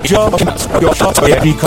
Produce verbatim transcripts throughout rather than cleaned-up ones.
Ja, jag fattar det. Vi kan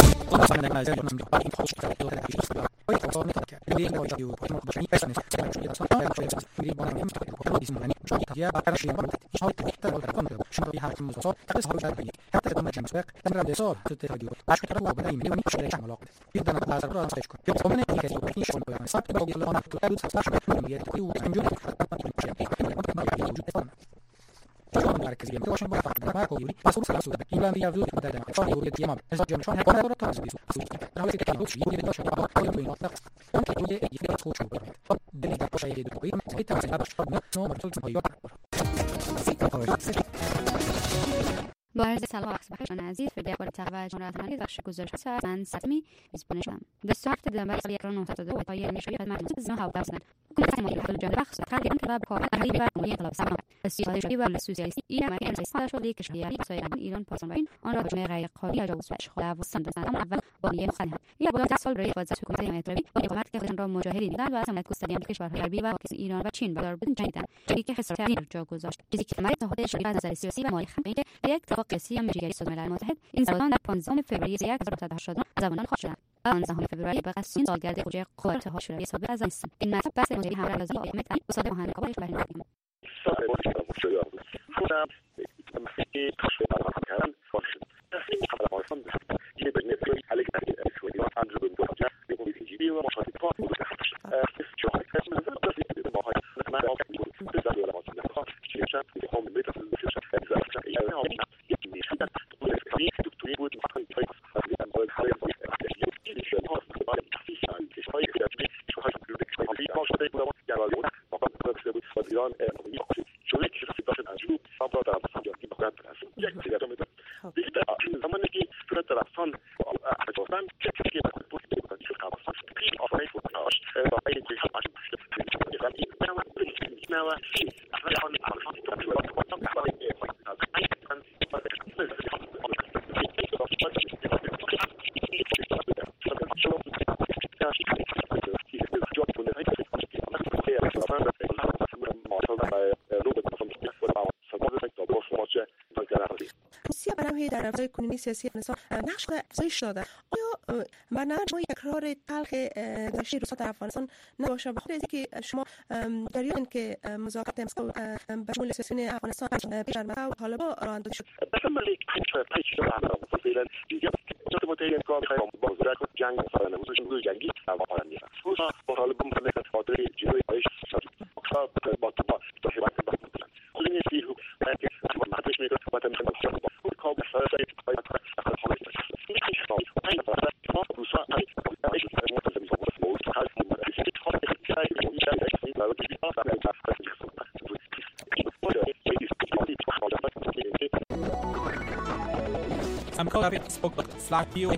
مرکزی میشه با فقط با کویری پاسور سلام سود این بند یا وجود در چهار یوری تیمم از جمع شما کار رو تاز بیسو در حالی که کارو چی یوری داشته با کار تو این وقت اون که توی یک فکر کوچو بود دلیل در پشت دو کوی مثل تمثیل باش نو مرتول سمایی با عرض سلام و اخبارشان عزیز به درباره توجه را تنظیم بخش گزارش ساعت ساعتی میزبان شدم. دستور هفته دسامبر سال یک هزار و نهصد و دو پایه نشریه خدمت زن هاو درسن. حکومت ملی حل جنگ بخش تغییر انقلاب کار اهلی و قانونی انقلاب سلام. استیفاده شدی و سوسیالیستی ایران و انسای سال شده کشوری سایران ایران پاسان بین آن را به جمع غیر قانونی اجازه بخش خود و سندان اول بانی مخالفت. ایران با ده سال برای حفاظت حکومت امریکایی با اقامت که خودشان را مجاهدین دیدند و حمایت گسترده کشورهای غربی و پاکستان ایران و چین بدار بودند جنگیدند. چیزی که خسارت تغییر جا گذاشت. چیزی که مرد تهدید شدی از نظر سیاسی و مالی خنقی یک اتفاق سیاسی امریکایی ملل متحد این سازمان در پانزدهم فوریه یک هزار و نهصد و هشتاد و نه از زمان خواهد شدند و پانزدهم فوریه به قصد سالگرد خروجی قوات اتحاد شوروی سابق از است. این مطلب بحث ماجرای همراه لازم با احمد علی استاد مهندس کابل بیان می‌کنم. در رفتار کنونی سیاسی افغانستان نقش افزایش داده. آیا برنامه شما تکرار تلخ گذشته روسا در افغانستان نباشه؟ بخاطر اینکه شما دارین که مذاکرات مسکو به شمول سیاسیون افغانستان پیش رفته و حالا با راه اندازی شد. جنگ سالانه وجود جنگی و آینده روسا با حال بم مملکت خاطر جلوی آیش شد با تو با حمایت با خودی نیستی که مدرش میگه با تمام خود با کاب سرای پای خواهد میشه این ما روسا ای آیش متزمی با موضوع خاص مدرسه خود خیلی این جنگ برای بیان برای تفکیک I'm calling it spoke but flat view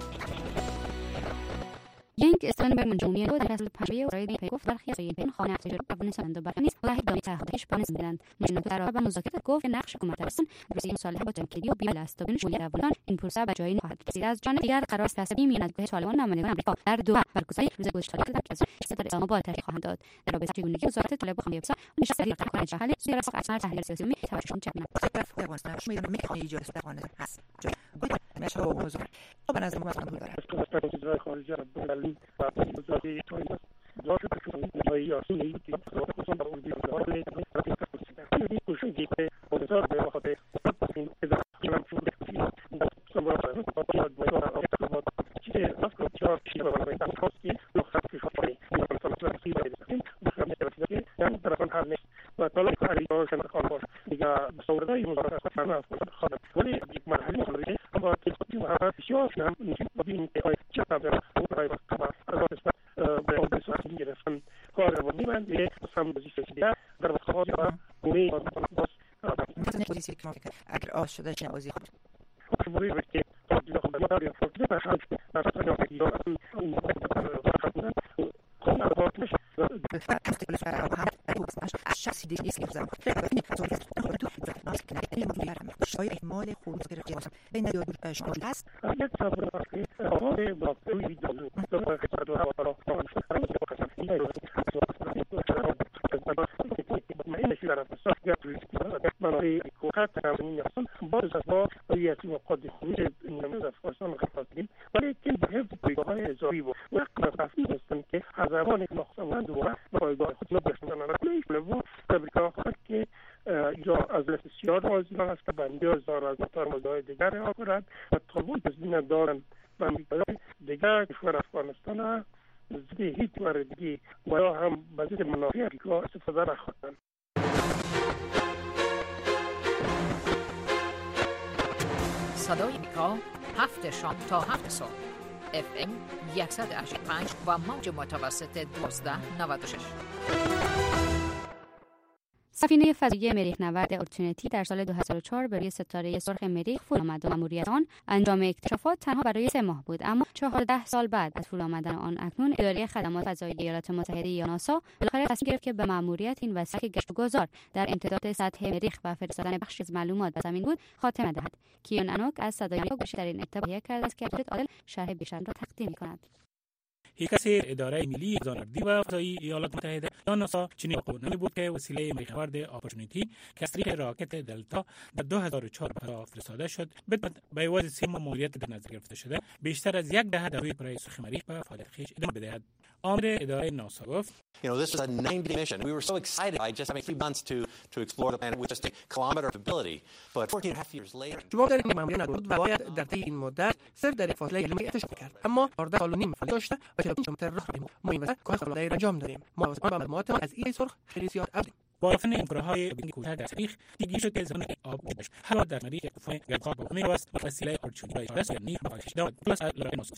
ینگ استرانبرگ منجومی دو در اصل پنجه و رایدی پیگفت برخی از این خانه افتجار افغانستان و برخی نیست و هیچ دامی تحقیقش بانست میدند. مجنون در رابطه با مذاکرات گفت نقش حکومت ارسن رسید مصالحه با ترکیه و بیال است تا بین شمولیت افغانان این پروسه به جایی نخواهد رسید. از جانب دیگر قرار است تصمیم میاندگاه طالبان نمایندگان آمریکا در دوحه برگزاری روز گذشته در کلاس در اسلام آباد تشریح خواهند داد. در رابطه چگونگی وزارت طالب خامنه‌ای افسا نشست در تحقیق جهل سوی رفع اثر تحلیل سیاسی می توجهشون چه کنند. افغانستان شما میدونید میخواد ایجاد افغانستان هست. نشه و موضوع به نظر من اصلا داره. استراتژی خارجی برلین و وزارت تاریخ ظاهر بکنید نهایی آسونی که خصوصا در اون دیگر ولی این کوشش دیگه بسیار به وقت این اذا من فوق فیلم سوار کنم با یاد باید چیزی نفر چهار چیزی رو برای این خاصی رو خاصی شده این مثلا چیزی باید بخوام بخوام یعنی در آن حال نیست و طالب کاری داشتن خالص دیگه صوردای مذاکرات فعلا خواهد ولی یک مرحله مخالفه اما تقدیم هذا الشيء نعم نبين چه قبل برای خبر از به اون صورت میگرفتن کار رو میبند به سم وظیفه دیگه در خارج و اونی باز مثلا پوزیسی که فکر اگر آش شده چه وظیفه خود ولی وقتی دیگه خود مداری فکر به حال در اصل دیگه اون خدمت کلا واقعش فقط کل فرق هم شخصی دیگه نیست که زمان فکر کنید تو تو تو ناس کنه این موضوع شاید احتمال خروج غیر قیاس بین دو شما هست یک صبر وقتی آقای با ویدیو تو خدمت رو حوالا کنم این رو ما این شیء را ساخت منوی کوکات تامین یافتن باز از با ریاضی و قد خروج این افغانستان خواستیم، ولی که به حفظ پایگاه‌های اضافی و وقت رفتی هستند که از زمان ناخوشایند دوباره به پایگاه خود نبرسندن. ولی لبو امریکا خواهد که اینجا از لست سیاه موازیان هست که بندی هزار از مطار موضوع دیگر ها کرد و طالبان تزمین دارن به امریکای دیگر کشور افغانستان زده هیچ موردی و یا هم بزید منافع امریکا استفاده نخواهند. صدای امریکا هفت شام تا هفت صبح اف ام صد و هشتاد و پنج و موج متوسط دوازده نود و شش. سفینه فضایی مریخ نورد اورتونتی در سال دو هزار و چهار به روی ستاره سرخ مریخ فرود آمد و مأموریت آن انجام اکتشافات تنها برای سه ماه بود، اما چهارده سال بعد از فرود آمدن آن اکنون اداره خدمات فضایی ایالات متحده یا ناسا بالاخره تصمیم گرفت که به مأموریت این وسیله که گشت‌وگذار در امتداد سطح مریخ و فرستادن بخشی از معلومات به زمین بود خاتمه دهد. کیون انوک از صدای آمریکا در این اتفاق کرده است که عادل شرح بیشتر را تقدیم می‌کند. هیکس اداره ملی فضانوردی و فضایی ایالات متحده یا ناسا چنین قانونی بود که وسیله مریخ نورد اپورتونیتی که از طریق راکت دلتا در دو هزار و چهار به فضا فرستاده شد بدون به عوض سه مأموریت در نظر گرفته شده بیشتر از یک دهه در روی کره سرخ مریخ و فعالیت خویش ادامه بدهد. آمر اداره ناسا گفت You know, this was a ninety day mission. We were so excited by just having a few months to to explore the planet with just a kilometer of ability. But fourteen and a half years later. جواب در این مأموریت نبود و باید در طی این مدت صرف در فاصله علمی اکتشاف کرد. اما چهارده سال و نیم فعالیت داشته و چهل و پنج کیلومتر راه رفتیم. ما این وسط کار خلاقی انجام دادیم. ما واسه با معلومات از ایده سرخ خیلی زیاد افزودیم. با رفتن این کارهای بین کوتاه در مریخ دیگه شد که زمان آب گذشت. هوا در مریخ طوفان گردخواب با می واسط و وسیله اپورتونیتی برای رسید نیک با کشیدن پلاس لرای ناسا.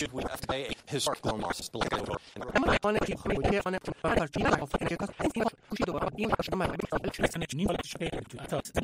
اما آن که خود که آن پارچه‌ای را افکن که کاست این کوشید و این شده من رسانه چنین ولی شده تو اساس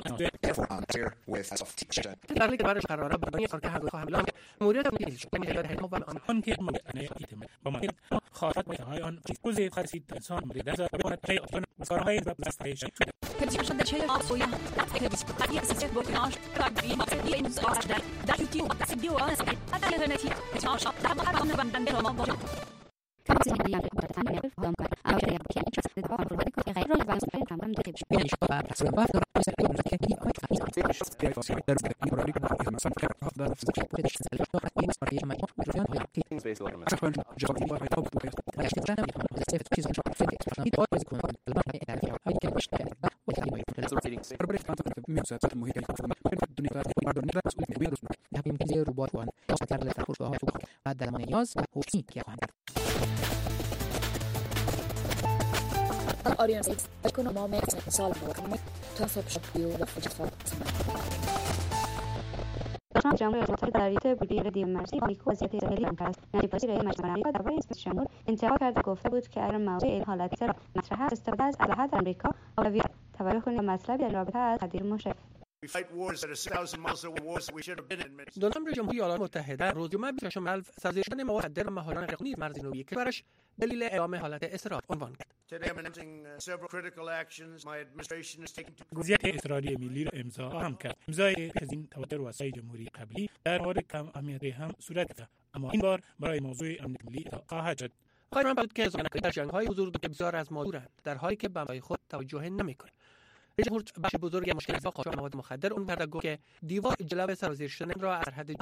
در لیگ برای قراره بدانی کار که هر خواهم لام مورد نیست که می‌دهد هر نوع آن آن که ما نه ایتم با ما خاطر می‌های آن چیزی خاصی انسان مورد از بکنه که آن مسارهای و بساطش Kırmızı şunda çeyrek ağ soya, aktivist, aktivist, siyaset boyunca, kalbi, maksedi, en üst ağaçlar, dar yüktü, basit diyor, anasını, hatta lehreneti, kaçar şap, daha bakar bana benden bir olmam var. Kamu seni yang berkumpul tangan yang berfaham kan, awal yang berkian interest, dan bawa berkumpul kan yang role balance plan kamu mendekati. Ini istilah pasal apa? Pasal itu berarti ini apa? Ini dari pasal dari dari dari dari masan kan afdal fizikal prediction الاشتراك ini seperti macam berjalan ya. Akan jawab dua kali tahu bukan. Ada istilah yang kita save itu kisah seperti itu harus dikonsumsi. Lepas ini ada yang ada yang bisa ada. Berbeda dengan misalnya satu muhit yang sama. Dunia ada dunia masuk ke virus. Tapi mungkin dia robot wan. Yang sekarang letak kursus bahwa itu ada nama niaz, hobi yang ada. Audience ekonomi sal bakmak tasavvuf yapıyor ve fırsat داشتم جامعه متحده در ریت بودی دیو مرسی آمریکا وضعیت اسرائیل هم کرد. نایب وزیر مجمع آمریکا درباره این شمول انتقاد کرد و گفته بود که اگر موضوع این حالت را مطرح است استفاده از اسلحه در آمریکا اولویت توجه کنید مطلبی در رابطه از تغییر مشرف. دونالد جمهوری ایالات متحده روز جمعه بیست و شش ملف سازی شدن مواد مخدر و مهاران غیرقانونی مرز جنوبی کشورش دلیل اعلام حالت اسراف عنوان کرد. وضعیت اسرائیل ملی را امضا هم کرد. امضای از این تواتر واسای جمهوری قبلی در مورد کم اهمیت هم صورت گرفت، اما این بار برای موضوع امنیت ملی خواهد شد. خواهران بود که زنان در جنگ‌های حضور داشته بسیار از مادورند در حالی که به برای خود توجه نمی‌کنند. رئیس جمهور بخش بزرگی مشکل از قاچاق مواد مخدر اون کرد گفت که دیوار جلو سرازیر شدن را از حد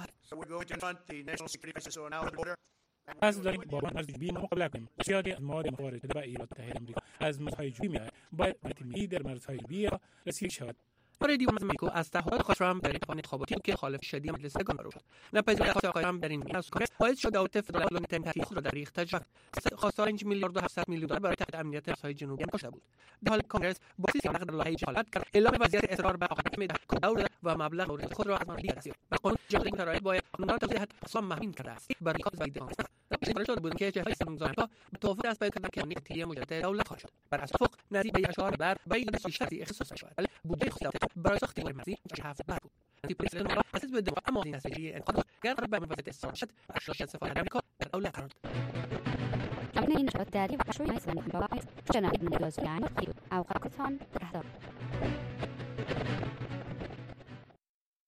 از داریم با من از جنوبی مقابله کنیم. بسیاری از مواد وارد شده به ایالات متحده آمریکا از مرزهای جنوبی میآید. باید ملی در مرزهای جنوبی رسیدگی شود. برای دیوار مکزیکو از تعهدات خاص ترامپ در انتخاب انتخاباتی که خالف شدید مجلس گان شد. نپذیرفتن خواست آقای ترامپ در این میان از کنگره باعث شد دولت فدرال کلونتن تحقیق خود را در ریخت تجربه خواستار پنج میلیارد و هفتصد میلیون دلار برای تحقیق امنیت مرزهای جنوبی کشته بود. در حال کنگره با سیاست نقد لایحه جهالت کرد اعلام وضعیت اصرار به آخرین میده دولت و مبلغ مورد خود را از مالی رسید. و قانون جهانی مترایل باید قانون توضیح اصلا مهمین کرده است برای کار زاید آن. در شده بود که جهانی سمزانپا به توافق دست پیدا کردند که امنیت ملی مجدد دولت خواهد شد. بر اساس توافق نزدیک به اشعار بعد باید سیاسی اختصاص شود. ولی بودجه خود برای ساخت مرزی هفت بعد بود. تیپریس لندن اساس به دفاع اما این سری انقاذ گرد به وضعیت استراتژی اشراف سفارت آمریکا در دولت قرار داد. همین این شد داری و شوی مثلا با چنان من لازم یعنی او قاعدتان تحت